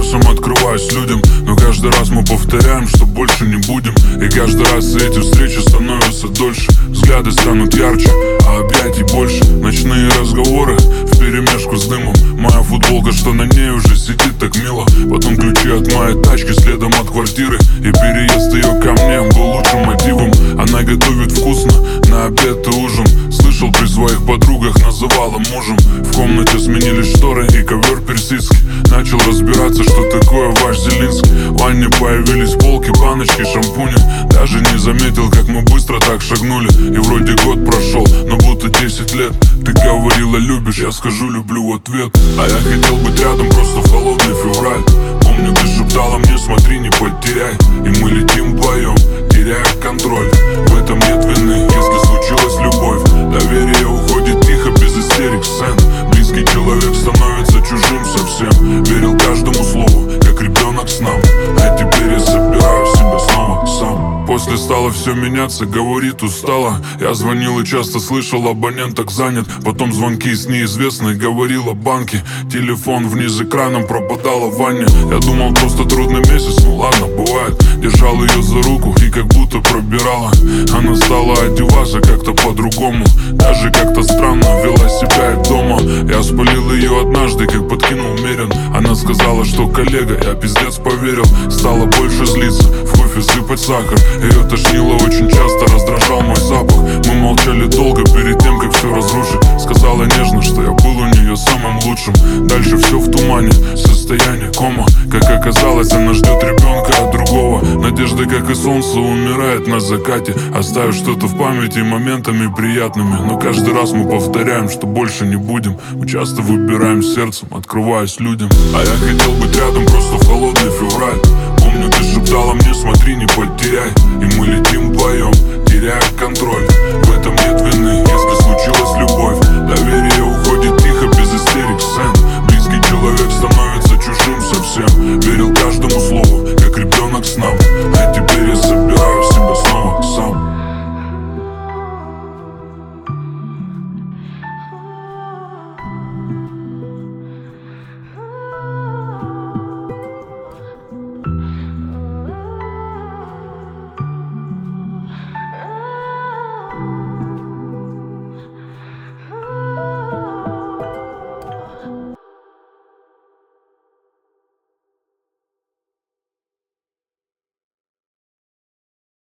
сердцем открываюсь людям. Но каждый раз мы повторяем, что больше не будем. И каждый раз эти встречи становятся дольше. Взгляды станут ярче, а объятий больше. Ночные разговоры вперемешку с дымом. Моя футболка, что на ней уже сидит так мило. Потом ключи от моей тачки следом от квартиры. И переезд ее ко мне был лучшим мотивом. Она готовит вкусно на обед и ужин. Слышал, при своих подругах называла мужем. В комнате сменились шторы и ковер персидский. Начал разбираться, что такое ваш Зелинский. В ванне появились полки, баночки, шампуни. Даже не заметил, как мы быстро так шагнули. И вроде год прошел, но будто 10 лет. Ты говорила любишь, я скажу люблю в ответ. А я хотел быть рядом просто в холодный февраль. Помню, ты шептала мне, смотри, не потеряй. И мы летим вдвоем, теряя контроль. В этом нет вины, если случилась любовь. Доверие уходит тихо, без истерик, сцен. Близкий человек становится чужим совсем. Верил каждому слову, как ребенок с нам. А теперь я собираю себя снова сам. После стало все меняться, говорит устала. Я звонил и часто слышал, абонент так занят. Потом звонки с неизвестной, говорил о банке. Телефон вниз экраном пропадал в ванне. Я думал, просто трудный месяц, ну ладно, бывает. Держал ее за руку и как будто пробирала. Она стала одеваться как-то по-другому. Даже как-то странно вела себя и дома. Я спалил ее однажды, как подкинул Мерин. Она сказала, что коллега, я пиздец поверил. Стала больше злиться, в кофе сыпать сахар. Ее тошнило очень часто, раздражал мой запах. Мы молчали долго перед тем, как все разрушить. Сказала нежно, что я был у нее самым лучшим. Дальше все в тумане, состояние кома. Как оказалось, она ждет ребенка от другого. Надежда, как и солнце, умирает на закате. Оставив что-то в памяти моментами приятными. Но каждый раз мы повторяем, что больше не будем. Мы часто выбираем сердцем, открываясь людям. А я хотел быть рядом просто в холодный февраль. Помню, ты шептала мне, смотри, не потеряй. И мы летим вдвоем, теряя контроль.